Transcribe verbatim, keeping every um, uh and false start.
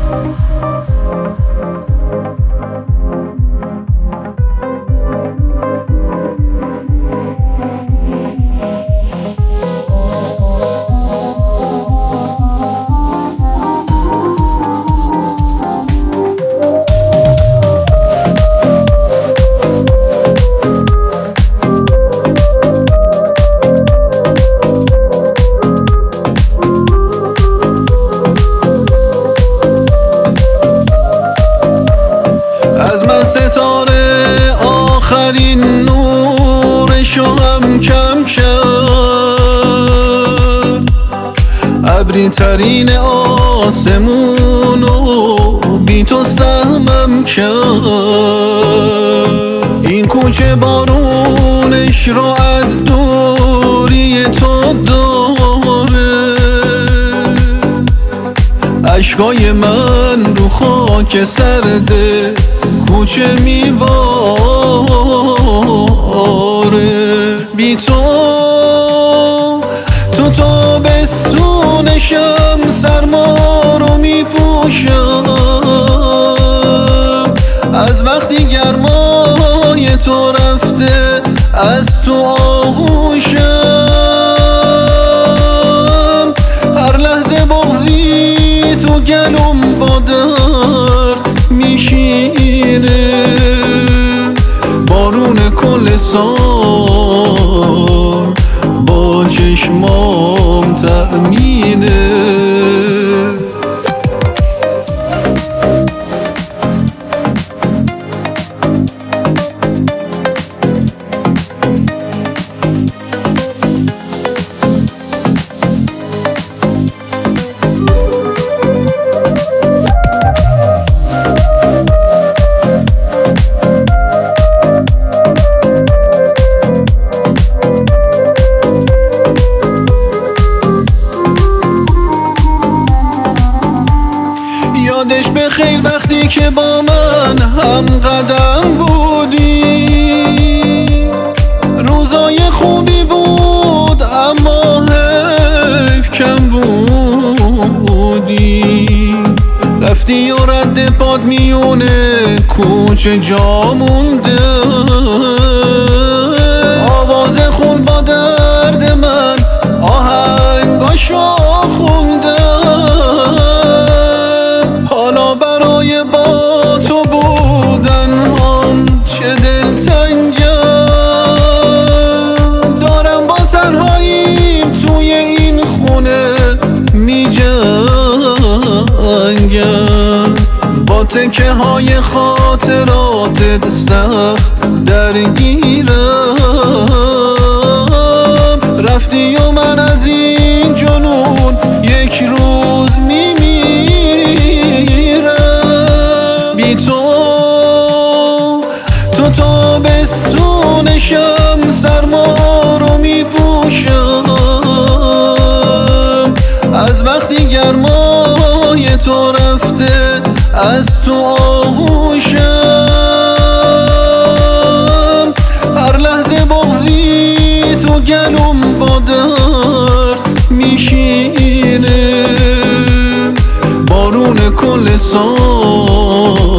ستاره آخرین نورشو هم کم کرد، ابری ترین آسمونو بی تو سهمم کرد. این کوچه بارونش رو از دوری تو داره، اشکای من رو خاک سرده کوچه میواره. بی تو تو تابستونشم سرما رو میپوشم، از وقتی گرمای تو رفته از تو آغوشم. هر لحظه بغضی تو گلوم با درد میشینه، بارون کل سال با چشمام تأمینه. یادش بخیر وقتی که با من هم قدم بودی، روزای خوبی بود اما حیف کم بودی. رفتی و رد پاد میونه کوچه جا مونده، آواز خون با درد من آهنگاشو خونده. حالا برای با تو بودن هم چه دلتنگم، دارم با تنهاییم توی این خونه می جنگم. با تکه های خاطراتت سخت درگیرم، رفتی و من از این جنون یک روز می تابستونشم سرما رو میپوشم، از وقتی گرمای تو رفته از تو آغوشم. هر لحظه بغضی تو گلوم با درد میشینه، بارون کل سال